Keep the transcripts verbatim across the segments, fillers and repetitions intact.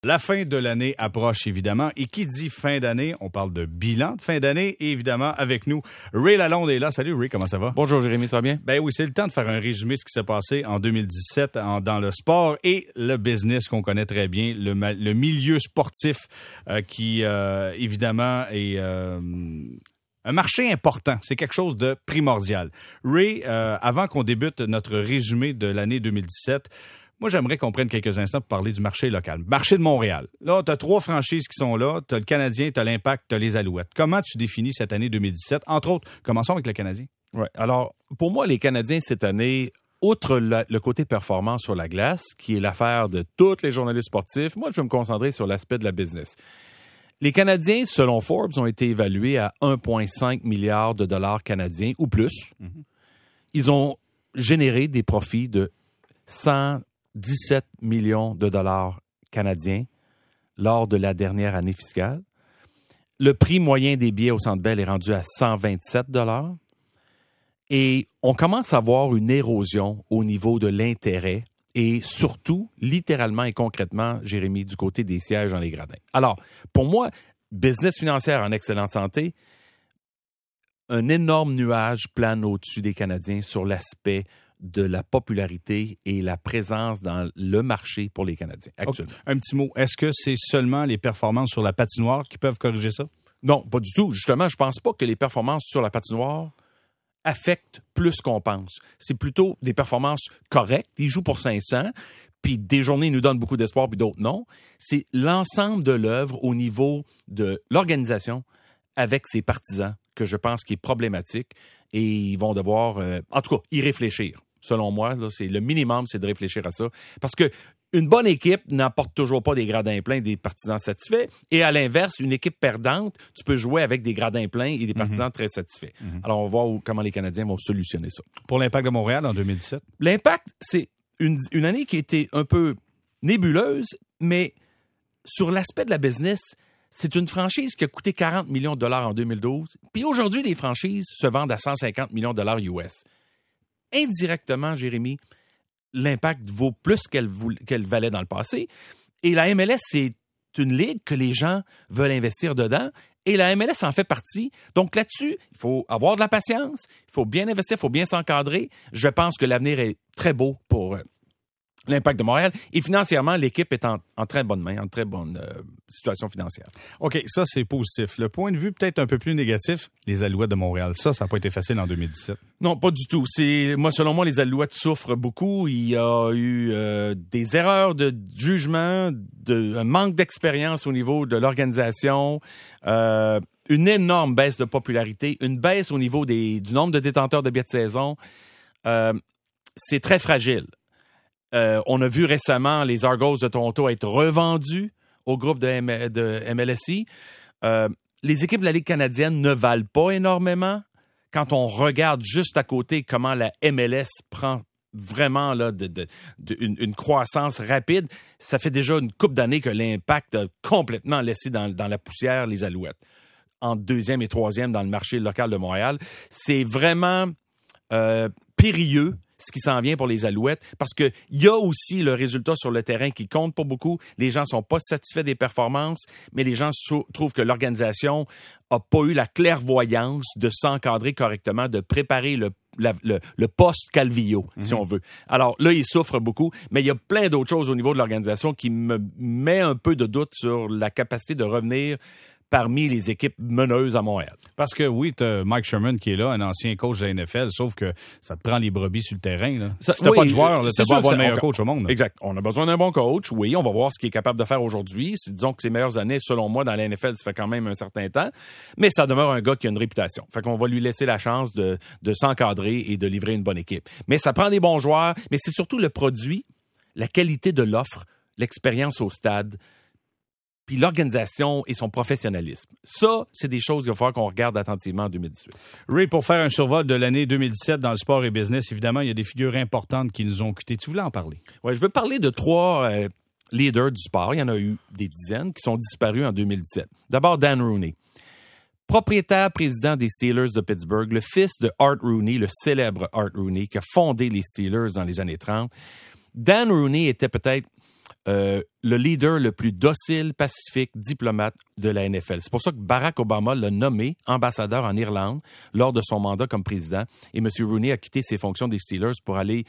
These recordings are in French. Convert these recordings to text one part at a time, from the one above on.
La fin de l'année approche, évidemment. Et qui dit fin d'année, on parle de bilan de fin d'année. Et évidemment, avec nous, Ray Lalonde est là. Salut Ray, comment ça va? Bonjour Jérémy, ça va bien? Ben oui, c'est le temps de faire un résumé de ce qui s'est passé en deux mille dix-sept en, dans le sport et le business qu'on connaît très bien, le, le milieu sportif euh, qui, euh, évidemment, est... Euh, un marché important, c'est quelque chose de primordial. Ray, euh, avant qu'on débute notre résumé de l'année deux mille dix-sept, moi, j'aimerais qu'on prenne quelques instants pour parler du marché local. Marché de Montréal. Là, tu as trois franchises qui sont là. Tu as le Canadien, tu as l'Impact, tu as les Alouettes. Comment tu définis cette année deux mille dix-sept? Entre autres, commençons avec le Canadien. Oui. Alors, pour moi, les Canadiens, cette année, outre la, le côté performance sur la glace, qui est l'affaire de tous les journalistes sportifs, moi, je vais me concentrer sur l'aspect de la business. Les Canadiens, selon Forbes, ont été évalués à un virgule cinq milliard de dollars canadiens ou plus. Mm-hmm. Ils ont généré des profits de cent dix-sept millions de dollars canadiens lors de la dernière année fiscale. Le prix moyen des billets au Centre Bell est rendu à cent vingt-sept dollars. Et on commence à voir une érosion au niveau de l'intérêt et surtout, littéralement et concrètement, Jérémy, du côté des sièges dans les gradins. Alors, pour moi, business financière en excellente santé, un énorme nuage plane au-dessus des Canadiens sur l'aspect de la popularité et la présence dans le marché pour les Canadiens actuellement. Okay. Un petit mot, est-ce que c'est seulement les performances sur la patinoire qui peuvent corriger ça? Non, pas du tout. Justement, je pense pas que les performances sur la patinoire affectent plus qu'on pense. C'est plutôt des performances correctes. Ils jouent pour cinq cents, puis des journées ils nous donnent beaucoup d'espoir, puis d'autres non. C'est l'ensemble de l'œuvre au niveau de l'organisation avec ses partisans que je pense qui est problématique et ils vont devoir, euh, en tout cas, y réfléchir. Selon moi, là, c'est le minimum, c'est de réfléchir à ça. Parce que une bonne équipe n'apporte toujours pas des gradins pleins des partisans satisfaits. Et à l'inverse, une équipe perdante, tu peux jouer avec des gradins pleins et des partisans mm-hmm. très satisfaits. Mm-hmm. Alors, on va voir où, comment les Canadiens vont solutionner ça. Pour l'Impact de Montréal en deux mille dix-sept? L'Impact, c'est une, une année qui a été un peu nébuleuse, mais sur l'aspect de la business, c'est une franchise qui a coûté quarante millions de dollars en deux mille douze. Puis aujourd'hui, les franchises se vendent à cent cinquante millions de dollars U S. Indirectement, Jérémy, l'Impact vaut plus qu'elle, qu'elle valait dans le passé. Et la M L S, c'est une ligue que les gens veulent investir dedans. Et la M L S en fait partie. Donc là-dessus, il faut avoir de la patience, il faut bien investir, il faut bien s'encadrer. Je pense que l'avenir est très beau pour l'Impact de Montréal. Et financièrement, l'équipe est en, en très bonne main, en très bonne euh, situation financière. OK, ça, c'est positif. Le point de vue peut-être un peu plus négatif, les Alouettes de Montréal. Ça, ça n'a pas été facile en deux mille dix-sept. Non, pas du tout. C'est, moi, selon moi, les Alouettes souffrent beaucoup. Il y a eu euh, des erreurs de jugement, de, un manque d'expérience au niveau de l'organisation, euh, une énorme baisse de popularité, une baisse au niveau des, du nombre de détenteurs de billets de saison. Euh, c'est très fragile. Euh, on a vu récemment les Argos de Toronto être revendus au groupe de, M- de M L S I. Euh, les équipes de la Ligue canadienne ne valent pas énormément. Quand on regarde juste à côté comment la M L S prend vraiment là, de, de, de, une, une croissance rapide, ça fait déjà une couple d'années que l'Impact a complètement laissé dans, dans la poussière les Alouettes. En deuxième et troisième dans le marché local de Montréal. C'est vraiment euh, périlleux ce qui s'en vient pour les Alouettes, parce qu'il y a aussi le résultat sur le terrain qui compte pas beaucoup. Les gens sont pas satisfaits des performances, mais les gens sou- trouvent que l'organisation a pas eu la clairvoyance de s'encadrer correctement, de préparer le, la, le, le post-Calvillo, mm-hmm. si on veut. Alors là, ils souffrent beaucoup, mais il y a plein d'autres choses au niveau de l'organisation qui me met un peu de doute sur la capacité de revenir parmi les équipes meneuses à Montréal. Parce que oui, tu as Mike Sherman qui est là, un ancien coach de la N F L, sauf que ça te prend les brebis sur le terrain. Là. Ça, si t'as oui, pas de joueur, tu vas avoir le meilleur on, coach au monde. Là. Exact. On a besoin d'un bon coach. Oui, on va voir ce qu'il est capable de faire aujourd'hui. C'est, disons que ses meilleures années, selon moi, dans la N F L, ça fait quand même un certain temps. Mais ça demeure un gars qui a une réputation. Fait qu'on va lui laisser la chance de, de s'encadrer et de livrer une bonne équipe. Mais ça prend des bons joueurs, mais c'est surtout le produit, la qualité de l'offre, l'expérience au stade, puis l'organisation et son professionnalisme. Ça, c'est des choses qu'il va falloir qu'on regarde attentivement en deux mille dix-huit. Ray, pour faire un survol de l'année deux mille dix-sept dans le sport et business, évidemment, il y a des figures importantes qui nous ont quittés. Tu voulais en parler? Oui, je veux parler de trois euh, leaders du sport. Il y en a eu des dizaines qui sont disparus en deux mille dix-sept. D'abord, Dan Rooney. Propriétaire président des Steelers de Pittsburgh, le fils de Art Rooney, le célèbre Art Rooney, qui a fondé les Steelers dans les années trente. Dan Rooney était peut-être euh, le leader le plus docile, pacifique, diplomate de la N F L. C'est pour ça que Barack Obama l'a nommé ambassadeur en Irlande lors de son mandat comme président. Et M. Rooney a quitté ses fonctions des Steelers pour aller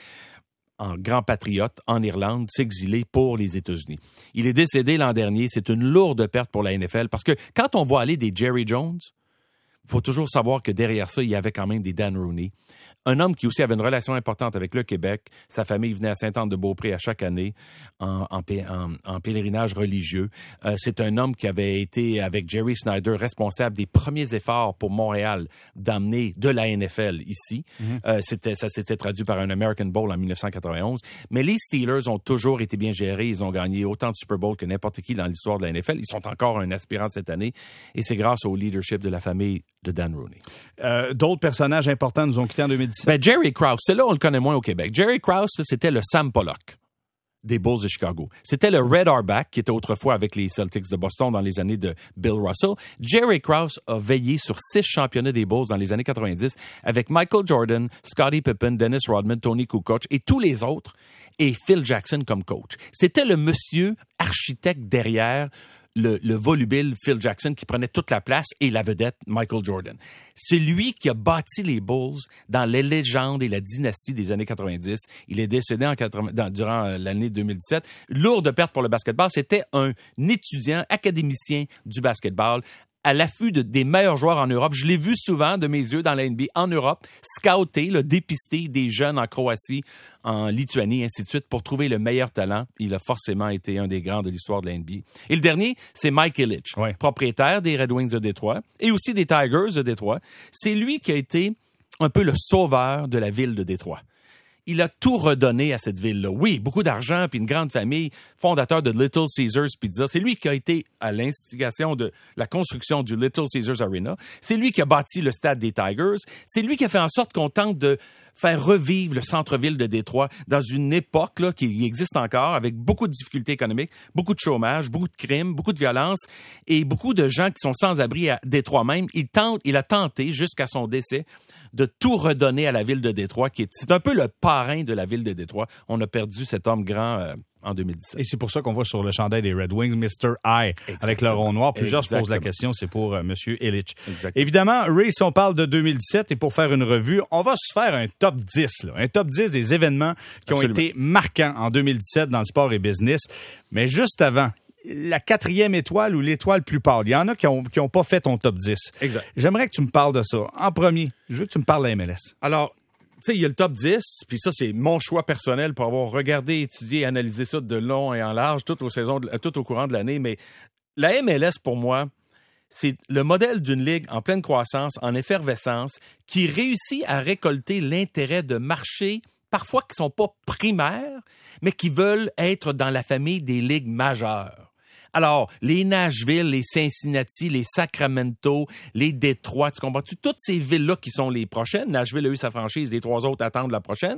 en grand patriote en Irlande, s'exiler pour les États-Unis. Il est décédé l'an dernier. C'est une lourde perte pour la N F L parce que quand on voit aller des Jerry Jones, il faut toujours savoir que derrière ça, il y avait quand même des Dan Rooney. Un homme qui aussi avait une relation importante avec le Québec. Sa famille venait à Sainte-Anne-de-Beaupré à chaque année en, en, en, en pèlerinage religieux. Euh, c'est un homme qui avait été, avec Jerry Snyder, responsable des premiers efforts pour Montréal d'amener de la N F L ici. Mm-hmm. Euh, c'était, ça s'était traduit par un American Bowl en dix-neuf cent quatre-vingt-onze. Mais les Steelers ont toujours été bien gérés. Ils ont gagné autant de Super Bowl que n'importe qui dans l'histoire de la N F L. Ils sont encore un aspirant cette année. Et c'est grâce au leadership de la famille de Dan Rooney. Euh, d'autres personnages importants nous ont quittés en deux mille dix-sept. Ben, Jerry Krause, c'est là on le connaît moins au Québec. Jerry Krause, c'était le Sam Pollock des Bulls de Chicago. C'était le Red Auerbach, qui était autrefois avec les Celtics de Boston dans les années de Bill Russell. Jerry Krause a veillé sur six championnats des Bulls dans les années quatre-vingt-dix avec Michael Jordan, Scottie Pippen, Dennis Rodman, Tony Kukoc et tous les autres, et Phil Jackson comme coach. C'était le monsieur architecte derrière Le, le volubile Phil Jackson qui prenait toute la place et la vedette Michael Jordan. C'est lui qui a bâti les Bulls dans les légendes et la dynastie des années quatre-vingt-dix. Il est décédé en quatre-vingts, dans, durant l'année deux mille dix-sept. Lourde perte pour le basketball. C'était un étudiant académicien du basketball à l'affût de, des meilleurs joueurs en Europe. Je l'ai vu souvent de mes yeux dans la N B A en Europe, scouter, là, dépister des jeunes en Croatie, en Lituanie, ainsi de suite, pour trouver le meilleur talent. Il a forcément été un des grands de l'histoire de la N B A. Et le dernier, c'est Mike Ilitch, ouais. propriétaire des Red Wings de Détroit et aussi des Tigers de Détroit. C'est lui qui a été un peu le sauveur de la ville de Détroit. Il a tout redonné à cette ville-là. Oui, beaucoup d'argent, puis une grande famille, fondateur de Little Caesars Pizza. C'est lui qui a été à l'instigation de la construction du Little Caesars Arena. C'est lui qui a bâti le stade des Tigers. C'est lui qui a fait en sorte qu'on tente de faire revivre le centre-ville de Détroit dans une époque là, qui existe encore, avec beaucoup de difficultés économiques, beaucoup de chômage, beaucoup de crimes, beaucoup de violence et beaucoup de gens qui sont sans abri à Détroit même. Il tente, il a tenté jusqu'à son décès de tout redonner à la ville de Détroit, qui est, c'est un peu le parrain de la ville de Détroit. On a perdu cet homme grand euh, en deux mille dix-sept. Et c'est pour ça qu'on voit sur le chandail des Red Wings, mister I, Exactement. Avec le rond noir. Plusieurs Exactement. se posent la question, c'est pour euh, M. Ilitch. Exactement. Évidemment, Ray, si on parle de deux mille dix-sept, et pour faire une revue, on va se faire un top dix, là, un top dix des événements qui Absolument. ont été marquants en deux mille dix-sept dans le sport et business. Mais juste avant, la quatrième étoile ou l'étoile plus pâle. Il y en a qui n'ont qui ont pas fait ton top dix. Exact. J'aimerais que tu me parles de ça. En premier, je veux que tu me parles de la M L S. Alors, tu sais, il y a le top dix, puis ça, c'est mon choix personnel pour avoir regardé, étudié, analysé ça de long et en large tout au, saison de, tout au courant de l'année. Mais la M L S, pour moi, c'est le modèle d'une ligue en pleine croissance, en effervescence, qui réussit à récolter l'intérêt de marchés parfois qui ne sont pas primaires, mais qui veulent être dans la famille des ligues majeures. Alors, les Nashville, les Cincinnati, les Sacramento, les Détroit, tu comprends-tu? Toutes ces villes-là qui sont les prochaines, Nashville a eu sa franchise, les trois autres attendent la prochaine.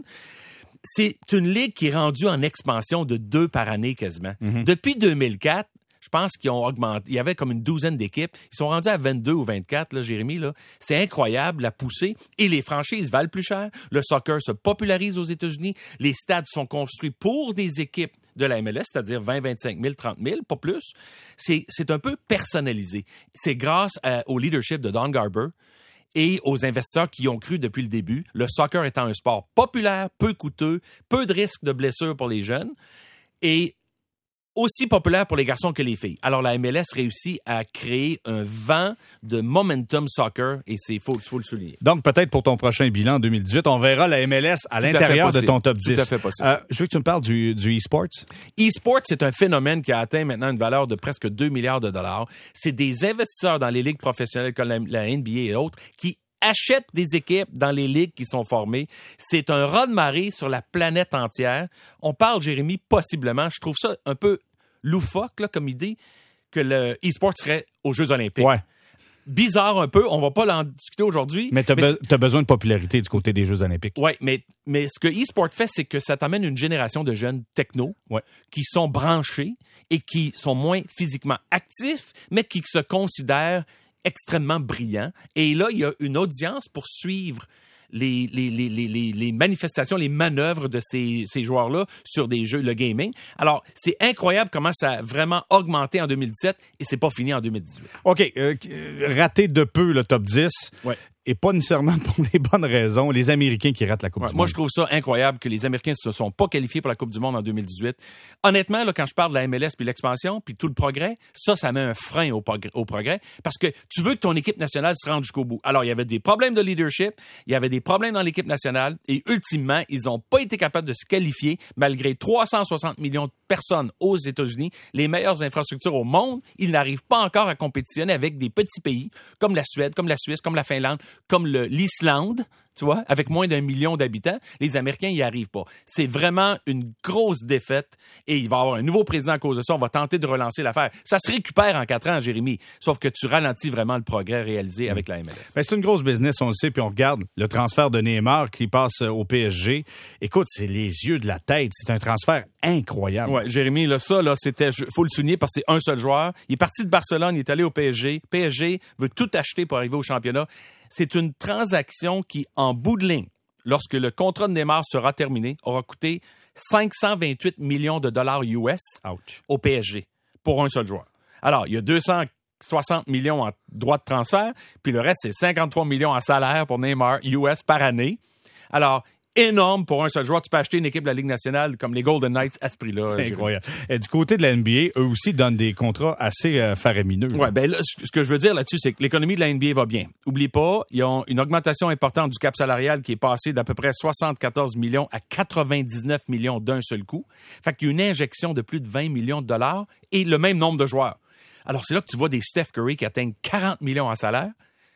C'est une ligue qui est rendue en expansion de deux par année quasiment. Mm-hmm. Depuis deux mille quatre, je pense qu'ils ont augmenté. Il y avait comme une douzaine d'équipes. Ils sont rendus à vingt-deux ou vingt-quatre, là, Jérémy. Là. C'est incroyable, la poussée. Et les franchises valent plus cher. Le soccer se popularise aux États-Unis. Les stades sont construits pour des équipes de la M L S, c'est-à-dire vingt, vingt-cinq mille, trente mille, pas plus. C'est, c'est un peu personnalisé. C'est grâce à, au leadership de Don Garber et aux investisseurs qui y ont cru depuis le début. Le soccer étant un sport populaire, peu coûteux, peu de risques de blessures pour les jeunes. Et aussi populaire pour les garçons que les filles. Alors, la M L S réussit à créer un vent de momentum soccer et c'est faut, faut le souligner. Donc, peut-être pour ton prochain bilan en deux mille dix-huit, on verra la M L S à Tout l'intérieur à de ton top dix. Tout à fait possible. Euh, je veux que tu me parles du, du e-sports. E-sports, c'est un phénomène qui a atteint maintenant une valeur de presque deux milliards de dollars. C'est des investisseurs dans les ligues professionnelles comme la, la N B A et autres qui achètent des équipes dans les ligues qui sont formées. C'est un raz-de-marée sur la planète entière. On parle, Jérémy, possiblement, je trouve ça un peu loufoque là, comme idée, que le e-sport serait aux Jeux olympiques. Ouais. Bizarre un peu, on va pas l'en discuter aujourd'hui. Mais tu as be- besoin de popularité du côté des Jeux olympiques. Oui, mais, mais ce que e-sport fait, c'est que ça t'amène une génération de jeunes techno ouais. qui sont branchés et qui sont moins physiquement actifs, mais qui se considèrent extrêmement brillants. Et là, il y a une audience pour suivre les, les, les, les, les manifestations, les manœuvres de ces, ces joueurs-là sur des jeux, le gaming. Alors, c'est incroyable comment ça a vraiment augmenté en deux mille dix-sept et c'est pas fini en deux mille dix-huit. OK. Euh, raté de peu le top dix. Ouais. Et pas nécessairement pour les bonnes raisons. Les Américains qui ratent la Coupe Ouais, du moi, Monde. je trouve ça incroyable que les Américains ne se sont pas qualifiés pour la Coupe du Monde en deux mille dix-huit. Honnêtement, là, quand je parle de la M L S puis l'expansion puis tout le progrès, ça, ça met un frein au, progrès, au progrès parce que tu veux que ton équipe nationale se rende jusqu'au bout. Alors, il y avait des problèmes de leadership, il y avait des problèmes dans l'équipe nationale et ultimement, ils n'ont pas été capables de se qualifier malgré trois cent soixante millions de personnes aux États-Unis, les meilleures infrastructures au monde. Ils n'arrivent pas encore à compétitionner avec des petits pays comme la Suède, comme la Suisse, comme la Finlande, comme le, l'Islande, tu vois, avec moins d'un million d'habitants. Les Américains n'y arrivent pas. C'est vraiment une grosse défaite et il va y avoir un nouveau président à cause de ça. On va tenter de relancer l'affaire. Ça se récupère en quatre ans, Jérémy, sauf que tu ralentis vraiment le progrès réalisé avec la M L S. Ben, c'est une grosse business, on le sait, puis on regarde le transfert de Neymar qui passe au P S G. Écoute, c'est les yeux de la tête. C'est un transfert incroyable. Ouais, Jérémy, là, ça, là, c'était, faut le souligner parce que c'est un seul joueur. Il est parti de Barcelone, il est allé au P S G. P S G veut tout acheter pour arriver au championnat. C'est une transaction qui, en bout de ligne, lorsque le contrat de Neymar sera terminé, aura coûté cinq cent vingt-huit millions de dollars U S Ouch. au P S G pour un seul joueur. Alors, il y a deux cent soixante millions en droits de transfert, puis le reste, c'est cinquante-trois millions en salaire pour Neymar U S par année. Alors, énorme pour un seul joueur. Tu peux acheter une équipe de la Ligue nationale comme les Golden Knights à ce prix-là. C'est incroyable. Et du côté de la N B A, eux aussi donnent des contrats assez euh, faramineux. Ouais, ben là, ce que je veux dire là-dessus, c'est que l'économie de la N B A va bien. Oublie pas, ils ont une augmentation importante du cap salarial qui est passé d'à peu près soixante-quatorze millions à quatre-vingt-dix-neuf millions d'un seul coup. Fait qu'il y a une injection de plus de vingt millions de dollars et le même nombre de joueurs. Alors, c'est là que tu vois des Steph Curry qui atteignent quarante millions en salaire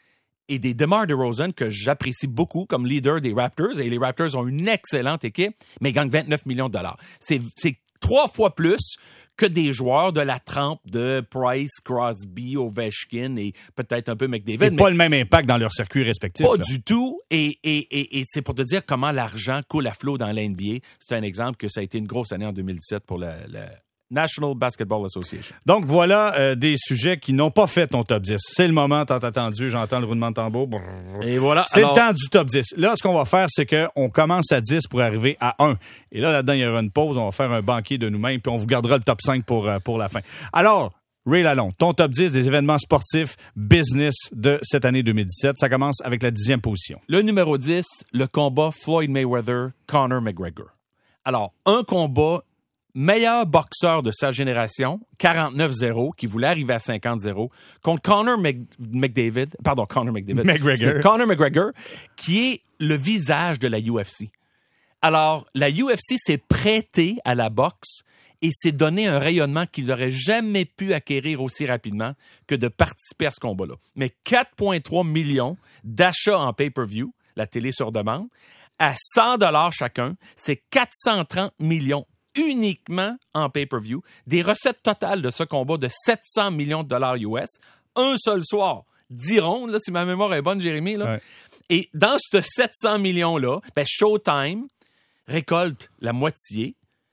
et des DeMar DeRozan que j'apprécie beaucoup comme leader des Raptors. Et les Raptors ont une excellente équipe, mais ils gagnent vingt-neuf millions de dollars. C'est, c'est trois fois plus que des joueurs de la trempe de Price, Crosby, Ovechkin et peut-être un peu McDavid. Et mais pas le même impact dans leur circuit respectif. Pas là. du tout. Et, et, et, et c'est pour te dire comment l'argent coule à flot dans la N B A. C'est un exemple que ça a été une grosse année en deux mille dix-sept pour la... la National Basketball Association. Donc, voilà euh, des sujets qui n'ont pas fait ton top dix. C'est le moment tant attendu. J'entends le roulement de tambour. Brrr. Et voilà. C'est alors... le temps du top dix. Là, ce qu'on va faire, c'est qu'on commence à dix pour arriver à un. Et là, là-dedans, il y aura une pause. On va faire un banquier de nous-mêmes, puis on vous gardera le top cinq pour, euh, pour la fin. Alors, Ray Lalonde, ton top dix des événements sportifs business de cette année deux mille dix-sept. Ça commence avec la dixième position. Le numéro dix, le combat Floyd Mayweather-Conor McGregor. Alors, un combat... meilleur boxeur de sa génération, quarante-neuf zéro, qui voulait arriver à cinquante zéro, contre Conor Mc... McDavid, pardon, Conor McDavid. McGregor. Conor McGregor, qui est le visage de la U F C. Alors, la U F C s'est prêtée à la boxe et s'est donné un rayonnement qu'il n'aurait jamais pu acquérir aussi rapidement que de participer à ce combat-là. Mais quatre virgule trois millions d'achats en pay-per-view, la télé sur demande, à cent dollars chacun, c'est quatre cent trente millions uniquement en pay-per-view, des recettes totales de ce combat de sept cents millions de dollars U S, un seul soir, dix rondes, là, si ma mémoire est bonne, Jérémy. Là. Ouais. Et dans ce sept cents millions-là, ben Showtime récolte la moitié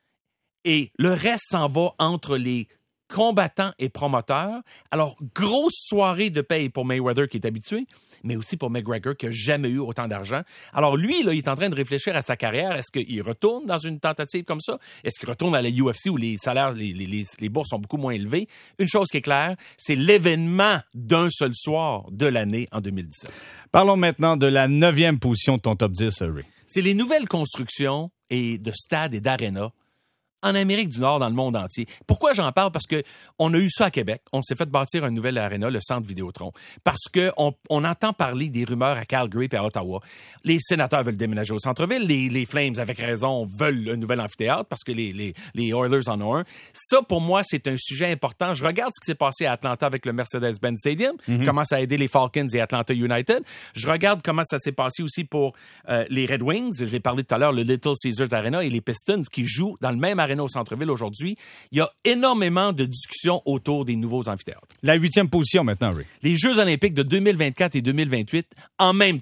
et le reste s'en va entre les combattants et promoteurs. Alors, grosse soirée de paye pour Mayweather qui est habitué, mais aussi pour McGregor qui n'a jamais eu autant d'argent. Alors lui, là, il est en train de réfléchir à sa carrière. Est-ce qu'il retourne dans une tentative comme ça? Est-ce qu'il retourne à la U F C où les salaires, les, les, les, les bourses sont beaucoup moins élevées? Une chose qui est claire, c'est l'événement d'un seul soir de l'année en deux mille dix-sept. Parlons maintenant de la neuvième position de ton top dix, Ray. C'est les nouvelles constructions et de stades et d'arénas en Amérique du Nord, dans le monde entier. Pourquoi j'en parle? Parce que on a eu ça à Québec. On s'est fait bâtir un nouvel aréna, le Centre Vidéotron. Parce que on, on entend parler des rumeurs à Calgary et à Ottawa. Les sénateurs veulent déménager au centre-ville. Les, les Flames, avec raison, veulent un nouvel amphithéâtre parce que les, les, les Oilers en ont un. Ça, pour moi, c'est un sujet important. Je regarde ce qui s'est passé à Atlanta avec le Mercedes-Benz Stadium, mm-hmm. comment ça a aidé les Falcons et Atlanta United. Je regarde comment ça s'est passé aussi pour euh, les Red Wings. J'ai parlé tout à l'heure, le Little Caesars Arena et les Pistons qui jouent dans le même aréna au centre-ville aujourd'hui. Il y a énormément de discussions autour des nouveaux amphithéâtres. La huitième position maintenant, Ray. Les Jeux olympiques de deux mille vingt-quatre et deux mille vingt-huit en même temps.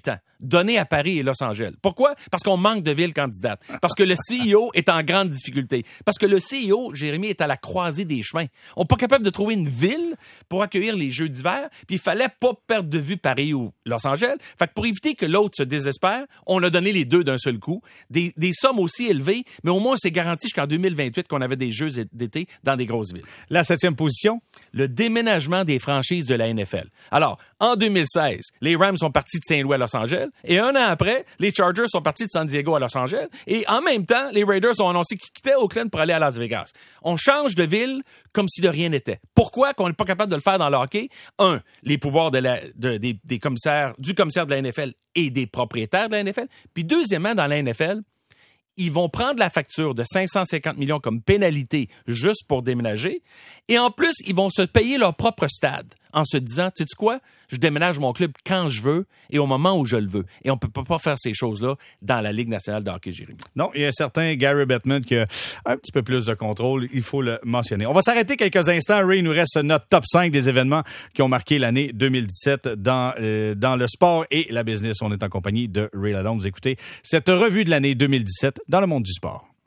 donné à Paris et Los Angeles. Pourquoi? Parce qu'on manque de villes candidates. Parce que le C E O est en grande difficulté. Parce que le C E O, Jérémy, est à la croisée des chemins. On n'est pas capable de trouver une ville pour accueillir les Jeux d'hiver, puis il fallait pas perdre de vue Paris ou Los Angeles. Fait que pour éviter que l'autre se désespère, on a donné les deux d'un seul coup. Des, des sommes aussi élevées, mais au moins c'est garanti jusqu'en deux mille vingt-huit qu'on avait des Jeux d'été dans des grosses villes. La septième position? Le déménagement des franchises de la N F L. Alors, en deux mille seize, les Rams sont partis de Saint-Louis à Los Angeles, et un an après, les Chargers sont partis de San Diego à Los Angeles, et en même temps, les Raiders ont annoncé qu'ils quittaient Oakland pour aller à Las Vegas. On change de ville comme si de rien n'était. Pourquoi qu'on n'est pas capable de le faire dans le hockey? Un, les pouvoirs de la, de, des, des commissaires, du commissaire de la N F L et des propriétaires de la N F L. Puis deuxièmement, dans la N F L, ils vont prendre la facture de cinq cent cinquante millions comme pénalité juste pour déménager. Et en plus, ils vont se payer leur propre stade en se disant, tu sais quoi, je déménage mon club quand je veux et au moment où je le veux. Et on peut pas faire ces choses-là dans la Ligue nationale de hockey, Jérémy. Non, il y a un certain Gary Bettman qui a un petit peu plus de contrôle, il faut le mentionner. On va s'arrêter quelques instants. Ray, il nous reste notre top cinq des événements qui ont marqué l'année deux mille dix-sept dans, euh, dans le sport et la business. On est en compagnie de Ray Lalonde. Vous écoutez cette revue de l'année deux mille dix-sept dans le monde du sport.